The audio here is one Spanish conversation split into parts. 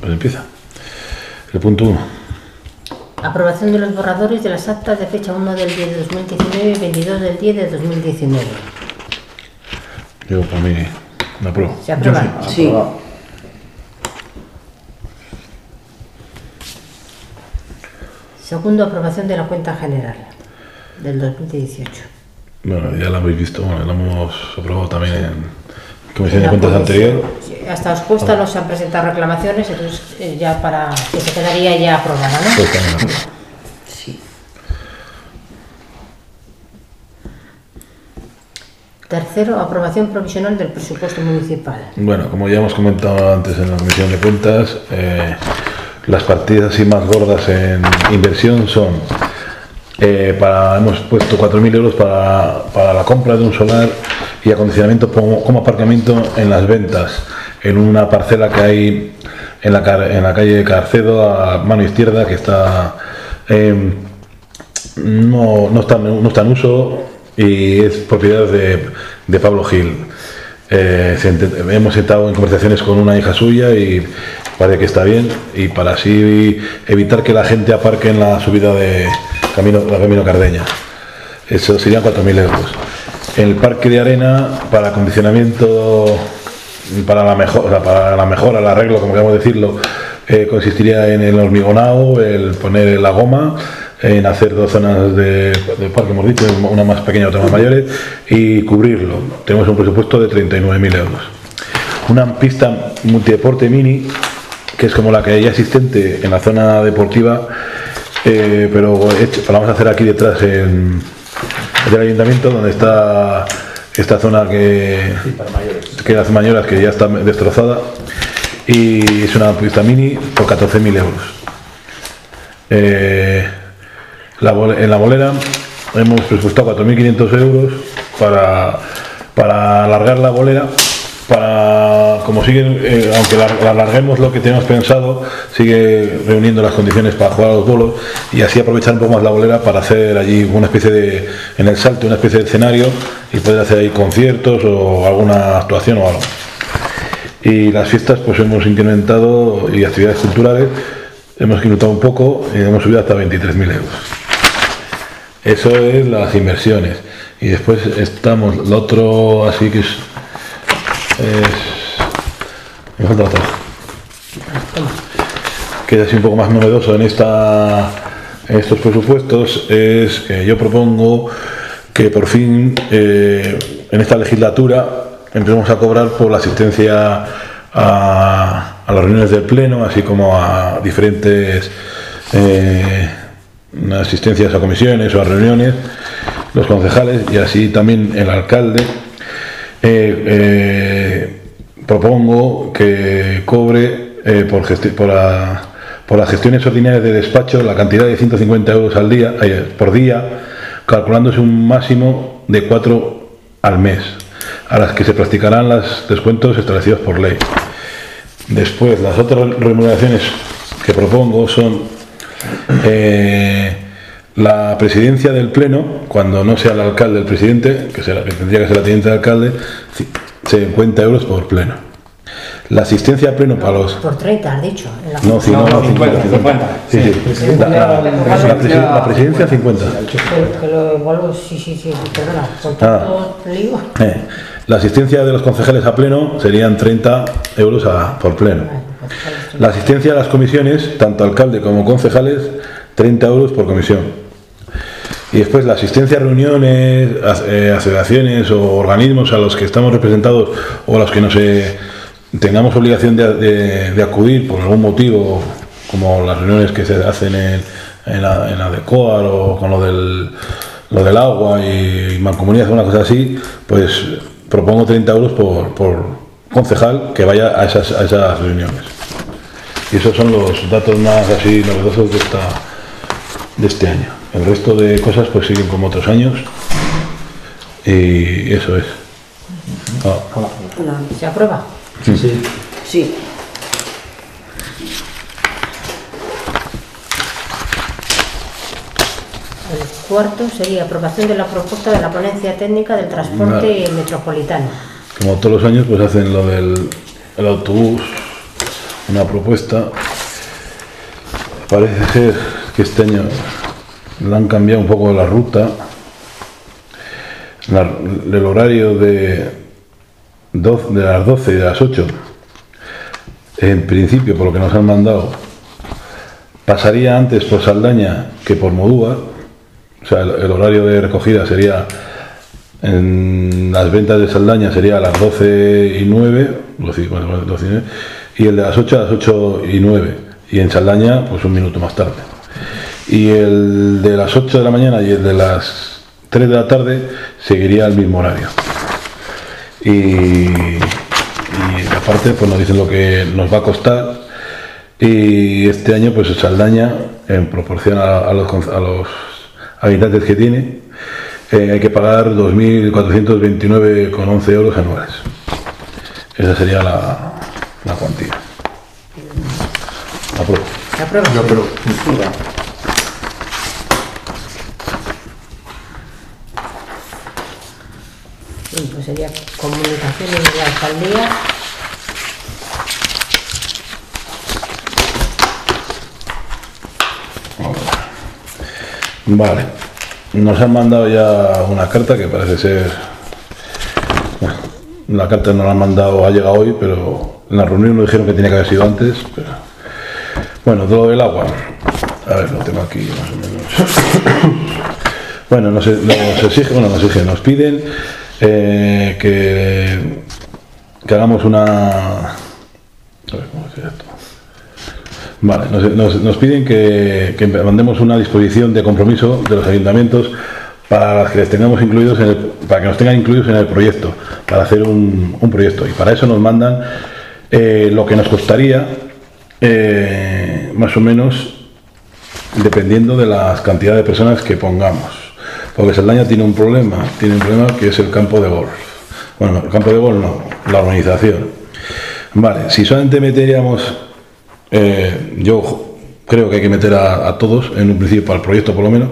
Pues empieza. El punto 1. Aprobación de los borradores de las actas de fecha 1 del 10 de 2019 y 22 del 10 de 2019. Yo, para mí, me apruebo. ¿Se aprueba? Sí. Segundo, aprobación de la cuenta general del 2018. Bueno, ya la habéis visto, bueno, la hemos aprobado también en Comisión de Cuentas anterior. Hasta expuesta no se han presentado reclamaciones, entonces ya para que se quedaría ya aprobada, ¿no? Pues también la apruebo. Sí. Tercero, aprobación provisional del presupuesto municipal. Bueno, como ya hemos comentado antes en la Comisión de Cuentas, las partidas así más gordas en inversión son, hemos puesto 4.000 euros para la compra de un solar y acondicionamiento como aparcamiento en las ventas, en una parcela que hay en la calle Carcedo, a mano izquierda, que está no está en uso y es propiedad de Pablo Gil. Hemos estado en conversaciones con una hija suya y parece que está bien, y para así evitar que la gente aparque en la subida de Camino Cardeña. Eso serían 4.000 euros. El parque de arena para acondicionamiento, para la mejora, el arreglo, como queramos decirlo, consistiría en el hormigonado, el poner la goma, en hacer 2 zonas de parque, hemos dicho, una más pequeña y otra más mayores, y cubrirlo. Tenemos un presupuesto de 39.000 euros. Una pista multideporte mini, que es como la que hay existente en la zona deportiva, pero la vamos a hacer aquí detrás del ayuntamiento, donde está esta zona que las mayoras, que ya está destrozada, y es una pista mini por 14.000 euros. En la bolera hemos presupuestado 4.500 euros para alargar la bolera. Como siguen, aunque la alarguemos lo que tenemos pensado, sigue reuniendo las condiciones para jugar a los bolos, y así aprovechar un poco más la bolera para hacer allí una especie en el Salto, una especie de escenario, y poder hacer ahí conciertos o alguna actuación o algo. Y las fiestas pues hemos incrementado, y actividades culturales hemos incrementado un poco y hemos subido hasta 23.000 euros. Eso es las inversiones. Y después estamos, lo otro así que me falta otra, que es así un poco más novedoso en estos presupuestos, es que yo propongo que por fin en esta legislatura empecemos a cobrar por la asistencia a las reuniones del Pleno, así como a diferentes asistencias a comisiones o a reuniones, los concejales, y así también el alcalde. Propongo que cobre por las gestiones ordinarias de despacho la cantidad de 150 euros por día, calculándose un máximo de 4 al mes, a las que se practicarán los descuentos establecidos por ley. Después, las otras remuneraciones que propongo son la presidencia del Pleno, cuando no sea el alcalde el presidente, que tendría que ser la teniente de alcalde, 50 euros por pleno. La asistencia al Pleno para los... Por 30, has dicho. No, 50. Sí, sí. La presidencia 50. Que lo igual, sí, perdona, con tanto lío. La asistencia de los concejales a Pleno serían 30 euros por pleno. La asistencia a las comisiones, tanto alcalde como concejales, 30 euros por comisión. Y después la asistencia a reuniones, asociaciones o organismos a los que estamos representados o a los que tengamos obligación de acudir por algún motivo, como las reuniones que se hacen en la de COAR o con lo del agua y mancomunidad, una cosa así, pues propongo 30 euros por concejal que vaya a esas reuniones. Y esos son los datos más así novedosos de este año. El resto de cosas pues siguen como otros años, y eso es. ¿Se aprueba? Sí. El cuarto sería aprobación de la propuesta de la ponencia técnica del transporte metropolitano. Como todos los años pues hacen lo del autobús una propuesta. Parece ser que este año le han cambiado un poco la ruta. El horario de las 12 y de las 8, en principio, por lo que nos han mandado, pasaría antes por Saldaña que por Modúvar. O sea, el horario de recogida sería, en las ventas de Saldaña sería a las 12 y 9, y el de las 8 a las 8 y 9, y en Saldaña pues un minuto más tarde. Y el de las 8 de la mañana y el de las 3 de la tarde seguiría el mismo horario. Y aparte pues nos dicen lo que nos va a costar, y este año pues Saldaña, en proporción a los habitantes que tiene, hay que pagar 2.429,11 euros anuales. Esa sería la cuantía. Apruebo. ¿Aprueba? Pero Bien, pues sería comunicaciones de la alcaldía. Vale, nos han mandado ya una carta que parece ser, bueno, la carta nos la han mandado, ha llegado hoy, pero en la reunión nos dijeron que tenía que haber sido antes, pero bueno, todo el agua, a ver, lo tengo aquí más o menos. Bueno, nos exigen, nos piden que hagamos una, a ver, ¿cómo es esto? Vale, nos piden que mandemos una disposición de compromiso de los ayuntamientos para que les tengamos incluidos para que nos tengan incluidos en el proyecto, para hacer un proyecto, y para eso nos mandan lo que nos costaría, más o menos, dependiendo de las cantidades de personas que pongamos, porque Saldaña tiene un problema que es el campo de golf. Bueno, el campo de golf no, la urbanización. Vale, si solamente meteríamos, yo creo que hay que meter a todos, en un principio, para el proyecto por lo menos,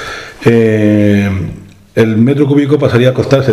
el metro cúbico pasaría a costar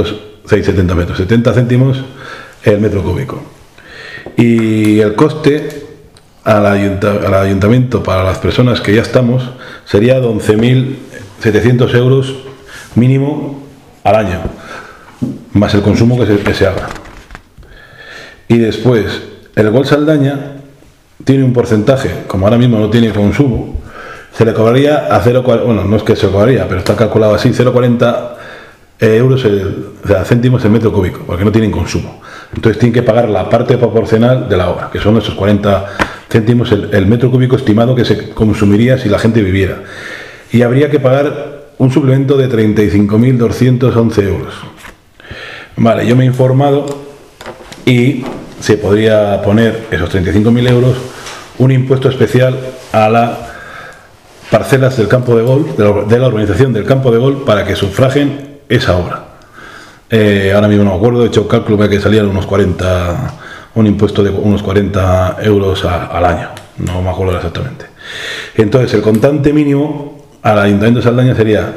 70 céntimos el metro cúbico. Y el coste al ayuntamiento para las personas que ya estamos sería de 11.700 euros mínimo al año, más el consumo que se haga. Y después, el Gol Saldaña tiene un porcentaje, como ahora mismo no tiene consumo, se le cobraría a 0,40, bueno, no es que se cobraría, pero está calculado así, 0,40 euros, céntimos el metro cúbico, porque no tienen consumo. Entonces tienen que pagar la parte proporcional de la obra, que son esos 40 céntimos el metro cúbico estimado que se consumiría si la gente viviera. Y habría que pagar un suplemento de 35.211 euros. Vale, yo me he informado y se podría poner esos 35.000 euros, un impuesto especial a las parcelas del campo de golf, de la urbanización del campo de golf, para que sufraguen esa obra. Ahora mismo no me acuerdo, he hecho un cálculo para que salieran un impuesto de unos 40 euros al año, no me acuerdo exactamente. Entonces el contante mínimo al Ayuntamiento de Saldaña sería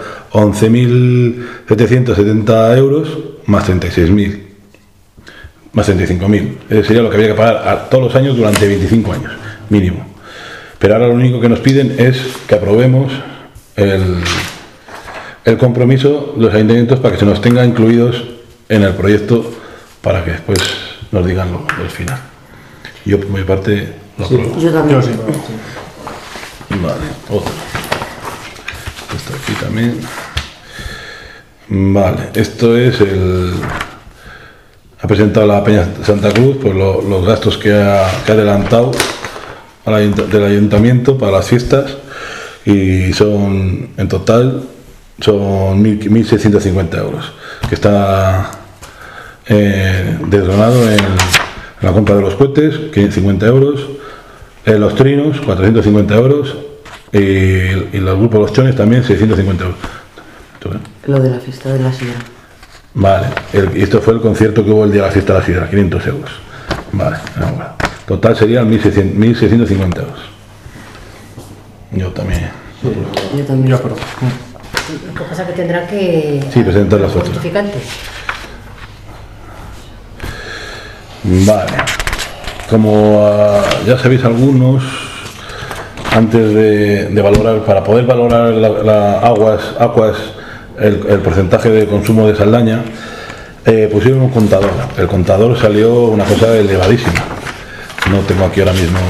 11.770 euros más 36.000. Más 35.000. Ese sería lo que había que pagar todos los años durante 25 años, mínimo. Pero ahora lo único que nos piden es que aprobemos el compromiso de los ayuntamientos para que se nos tenga incluidos en el proyecto, para que después nos digan el final. Yo por mi parte lo apruebo. Yo también. yo sí. Vale, otro. Esto aquí también. Vale, esto es ha presentado la Peña Santa Cruz pues los gastos que ha adelantado del ayuntamiento para las fiestas, y son, en total, son 1.650 euros, que está desgranado en la compra de los cohetes, 50 euros, los trinos, 450 euros, y los grupos de los chones también, 650 euros. Lo de la fiesta de la sidra. Vale, esto fue el concierto que hubo el día de la fiesta de la sidra, 500 euros. Vale, ahora. Total serían 1.650 euros. Yo también. Yo también. Yo apruebo. Lo que pasa es que tendrá que Sí, presentar las fotos. justificantes. Vale. como ya sabéis algunos, antes de valorar, para poder valorar Aguas, el porcentaje de consumo de Saldaña, pusieron un contador. El contador salió una cosa elevadísima. No tengo aquí ahora mismo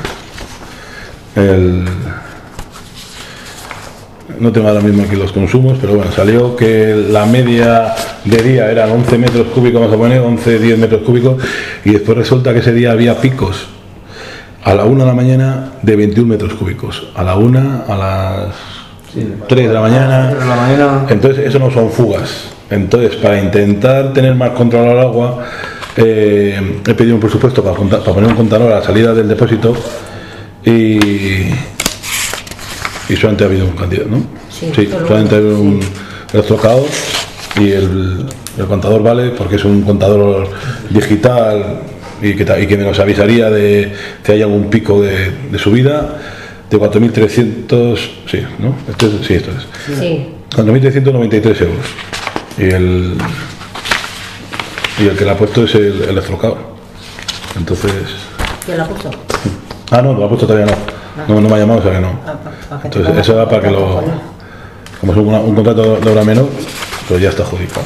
no tengo ahora mismo aquí los consumos, pero bueno, salió que la media de día eran 11 metros cúbicos, vamos a poner 11-10 metros cúbicos, y después resulta que ese día había picos a la 1 de la mañana de 21 metros cúbicos, a la 1, a las 3 de la mañana. Entonces eso no son fugas. Entonces, para intentar tener más controlado el agua, he pedido un presupuesto para poner un contador a la salida del depósito y solamente ha habido un cantidad, ¿no? Sí, solamente ha habido un trocado, y el contador vale porque es un contador digital y que nos avisaría de que hay algún pico de subida de 4.300, sí, ¿no? Esto es. Sí. 4.393 euros. Y el que la ha puesto es el electrocado. Entonces. ¿Quién lo ha puesto? No, lo ha puesto todavía no. No me ha llamado, o sea que no. Entonces, eso va para que lo. Como es un contrato de obra menor, pues ya está adjudicado.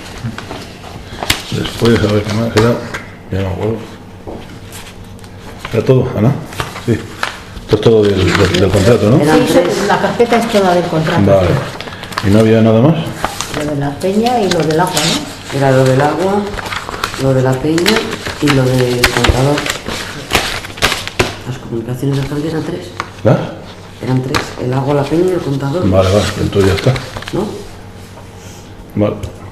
Después, a ver qué más era. Ya no me acuerdo. ¿Era todo, Ana? Sí. Esto es todo del contrato, ¿no? Sí, la carpeta es toda del contrato. Vale. ¿Y no había nada más? Lo de la peña y lo del agua, ¿no? Era lo del agua, lo de la peña y lo del contador. Las comunicaciones de alcalde eran 3. ¿Las? Eran 3, el agua, la peña y el contador. Vale, entonces ya está. ¿No? Vale.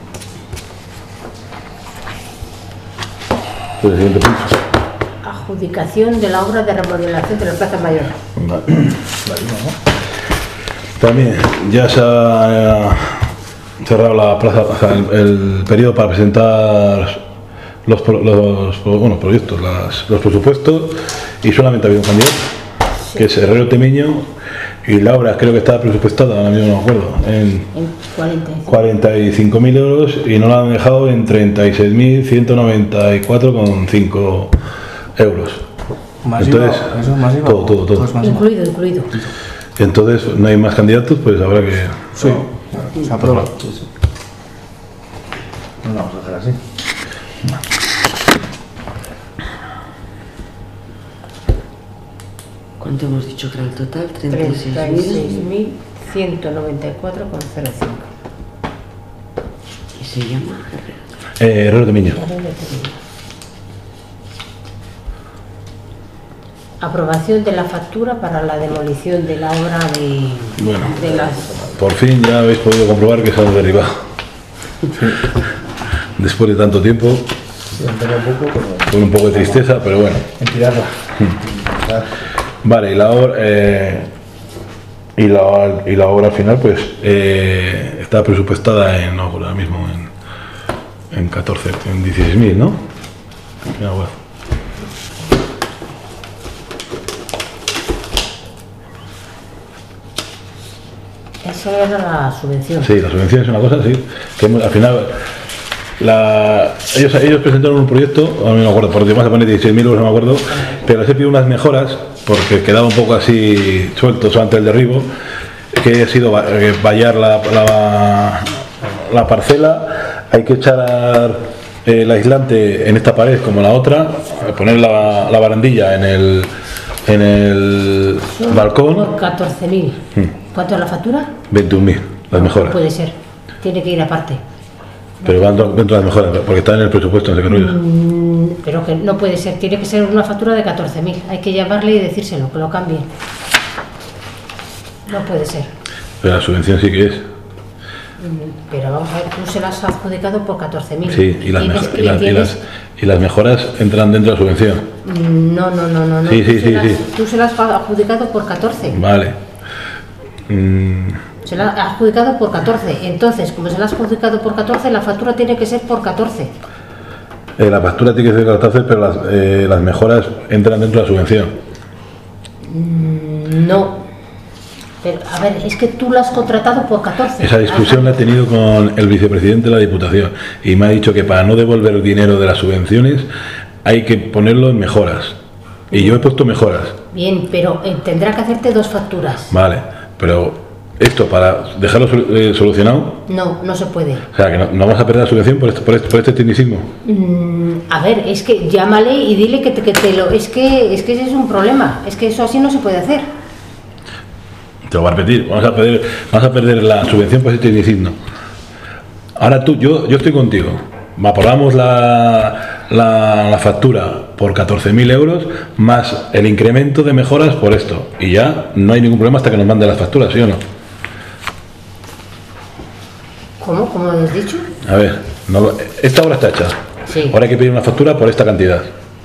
Pues el siguiente punto. Adjudicación de la obra de remodelación de la Plaza Mayor. Vale. También ya se ha cerrado la plaza, o sea, el periodo para presentar los proyectos, los presupuestos, y solamente ha habido un candidato, que es Herrero Temiño, y la obra creo que está presupuestada, ahora mismo no me acuerdo, en 45.000 euros, y no la han dejado en 36.194,5 euros. Entonces, todo. Incluido. Entonces no hay más candidatos, pues habrá que. Sí, se aprueba. No lo vamos a hacer así. ¿Cuánto hemos dicho que era el total? 36.194,05. ¿Y se llama Herrero Temiño. Aprobación de la factura para la demolición de la obra de las... Por fin ya habéis podido comprobar que se han derribado. Después de tanto tiempo, con un poco de tristeza, pero bueno. En tirarla. Vale, y la obra al final, pues está presupuestada ahora mismo en 16.000, ¿no? Ya, bueno. Eso era la subvención. Sí, la subvención es una cosa, sí. Que al final, ellos presentaron un proyecto, no me acuerdo, por demás se pone 16.000 euros, no me acuerdo, pero les he pedido unas mejoras, porque quedaba un poco así sueltos ante el derribo, que ha sido vallar la parcela, hay que echar el aislante en esta pared como en la otra, poner la barandilla en el balcón. Por 14.000. ¿Cuánto es la factura? 21.000, las mejoras. No puede ser, tiene que ir aparte. Pero van dentro de las mejoras, porque está en el presupuesto, no sé qué no es. Pero que no puede ser, tiene que ser una factura de 14.000. Hay que llamarle y decírselo, que lo cambie. No puede ser. Pero la subvención sí que es. Pero vamos a ver, tú se las has adjudicado por 14.000. Sí, y las mejoras entran dentro de la subvención. No. Sí. Tú se las has adjudicado por 14. Vale. Se la has adjudicado por 14. Entonces, como se la has adjudicado por 14, la factura tiene que ser por 14. La factura tiene que ser por 14, pero las mejoras entran dentro de la subvención. No. Pero, a ver, es que tú la has contratado por 14. Esa discusión la he tenido con el vicepresidente de la Diputación y me ha dicho que para no devolver el dinero de las subvenciones hay que ponerlo en mejoras. Y yo he puesto mejoras. Bien, pero tendrá que hacerte 2 facturas. Vale, pero esto para dejarlo solucionado, No, no se puede. o sea, que no vamos a perder la subvención por este tecnicismo. A ver, es que llámale y dile que te lo... Es que ese es un problema. Es que eso así no se puede hacer. Te lo voy a repetir, vamos a perder la subvención por este tecnicismo. Ahora yo estoy contigo. Aprobamos la factura por 14.000 euros más el incremento de mejoras por esto. Y ya no hay ningún problema hasta que nos manden las facturas, ¿sí o no? ¿Cómo? ¿Cómo has dicho? A ver, esta obra está hecha. Sí. Ahora hay que pedir una factura por esta cantidad.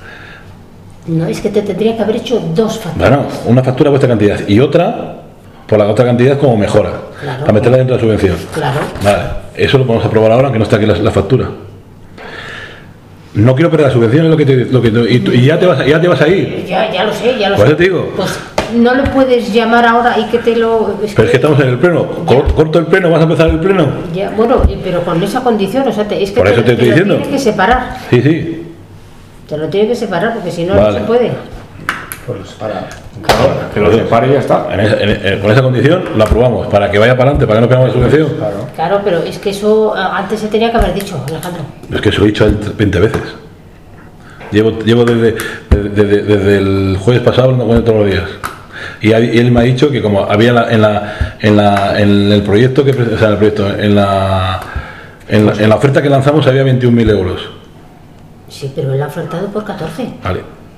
No, es que te tendría que haber hecho 2 facturas. Bueno, una factura por esta cantidad y otra por la otra cantidad como mejora. Claro. Para meterla dentro de la subvención. Claro. Vale, eso lo podemos aprobar ahora, aunque no está aquí la factura. No quiero perder la subvención, es lo que y ya te vas a ir. Ya lo sé, ya lo Por sé. eso te digo. Pues no le puedes llamar ahora y que te lo... Pero es que estamos en el pleno. Corto el pleno, vas a empezar el pleno. Ya, bueno, pero con esa condición, o sea, es que Por eso te estoy lo diciendo. tienes que separar. Sí. Te lo tienes que separar porque si no, Vale. no se puede. Pues para. Claro, que lo separe y ya está. Con esa condición lo aprobamos, para que vaya para adelante, para que no perdamos la subvención. Claro. Claro, pero es que eso antes se tenía que haber dicho, Alejandro. Es que se lo he dicho a él 20 veces. Llevo desde el jueves pasado hablando con él todos los días. Y él me ha dicho que como había en el proyecto en la oferta que lanzamos había 21.000 euros. Sí, pero él ha ofertado por 14. Vale.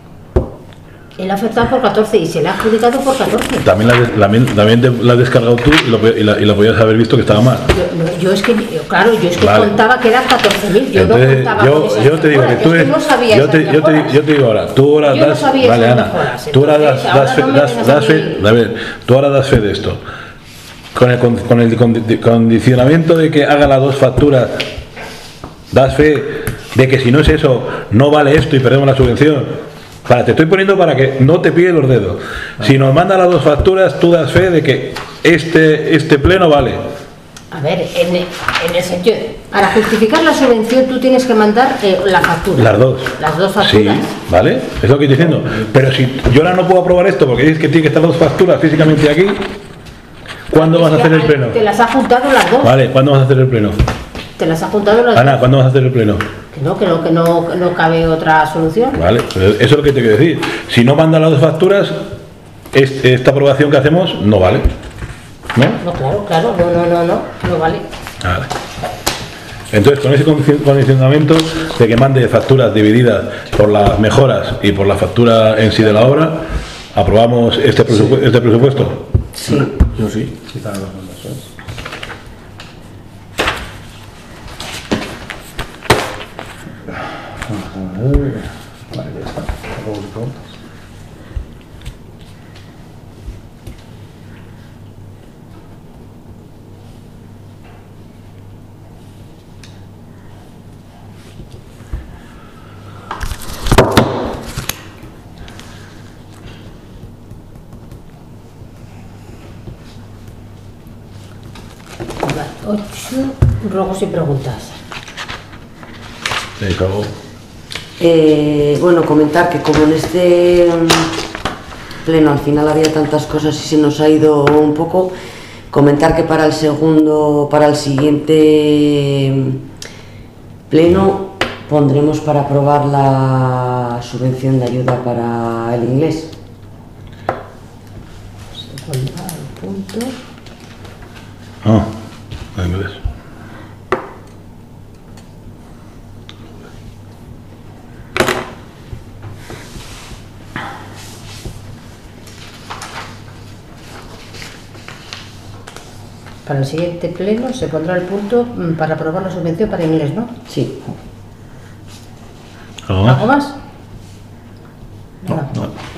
Él ha ofertado por 14 y se le ha adjudicado por 14. También la has descargado tú y la podías haber visto que estaba mal. Yo es que Vale. contaba que eran 14.000. Yo Entonces, no contaba con esas yo te digo que mejoras. tú Es eres, no sabía yo esas te mejoras. digo ahora, tú ahora Yo no das, sabía vale esas Ana, mejoras, tú ahora entonces, das ahora no me vengas a fe, mí. a ver, tú ahora das fe de esto. Con el condicionamiento de que haga las 2 facturas, das fe de que si no es eso, no vale esto y perdemos la subvención. Te estoy poniendo para que no te pille los dedos. Si nos manda las 2 facturas, tú das fe de que este pleno vale. A ver, en el sentido, para justificar la subvención tú tienes que mandar la factura. Las 2. Las 2 Sí, facturas. ¿vale? Es lo que estoy diciendo. Pero si yo ahora no puedo aprobar esto porque dices que tiene que estar 2 facturas físicamente aquí, ¿cuándo vas a hacer el pleno? Te las ha juntado las 2. Vale, ¿cuándo vas a hacer el pleno? Te las ha juntado las Ana, 2. ¿cuándo vas a hacer el pleno? Que no cabe otra solución. Vale, pero eso es lo que te quiero decir. Si no mandan las 2 facturas, esta aprobación que hacemos no vale. ¿No? No, claro, no vale. Vale. Entonces, con ese condicionamiento de que mande facturas divididas por las mejoras y por la factura en sí de la obra, ¿aprobamos este presupuesto? Sí. Yo sí. Quizá los mandas, ¿sabes? Vale, ya está. Luego si preguntas. Vale, 8 ruegos y preguntas. Sí, acabó. Bueno, comentar que como en este pleno al final había tantas cosas y se nos ha ido un poco, comentar que para el siguiente pleno pondremos para aprobar la subvención de ayuda para el inglés. Punto. En inglés. Para el siguiente pleno se pondrá el punto para aprobar la subvención para inglés, ¿no? Sí. ¿Algo más? ¿Algo más? No.